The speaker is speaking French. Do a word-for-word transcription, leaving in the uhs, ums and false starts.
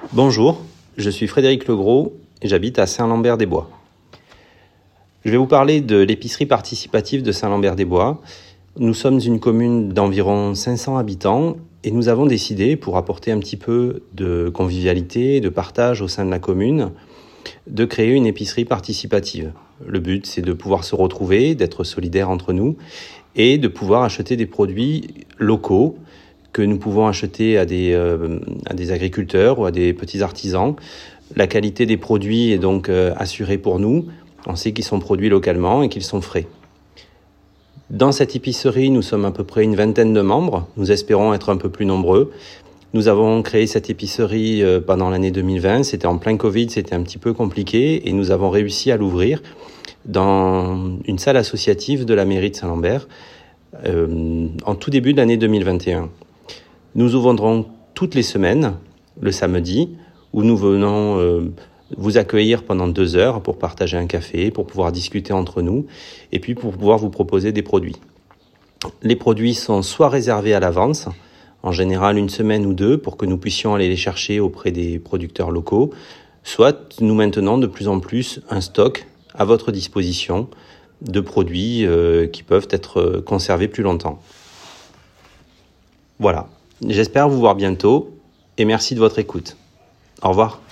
Bonjour, je suis Frédéric Legros et j'habite à Saint-Lambert-des-Bois. Je vais vous parler de l'épicerie participative de Saint-Lambert-des-Bois. Nous sommes une commune d'environ cinq cents habitants et nous avons décidé, pour apporter un petit peu de convivialité, de partage au sein de la commune, de créer une épicerie participative. Le but, c'est de pouvoir se retrouver, d'être solidaires entre nous et de pouvoir acheter des produits locaux que nous pouvons acheter à des, euh, à des agriculteurs ou à des petits artisans. La qualité des produits est donc euh, assurée pour nous. On sait qu'ils sont produits localement et qu'ils sont frais. Dans cette épicerie, nous sommes à peu près une vingtaine de membres. Nous espérons être un peu plus nombreux. Nous avons créé cette épicerie euh, pendant l'année deux mille vingt. C'était en plein Covid, c'était un petit peu compliqué et nous avons réussi à l'ouvrir dans une salle associative de la mairie de Saint-Lambert euh, en tout début de l'année deux mille vingt et un. Nous ouvrirons toutes les semaines, le samedi, où nous venons euh, vous accueillir pendant deux heures pour partager un café, pour pouvoir discuter entre nous et puis pour pouvoir vous proposer des produits. Les produits sont soit réservés à l'avance, en général une semaine ou deux, pour que nous puissions aller les chercher auprès des producteurs locaux, soit nous maintenons de plus en plus un stock à votre disposition de produits euh, qui peuvent être conservés plus longtemps. Voilà. J'espère vous voir bientôt et merci de votre écoute. Au revoir.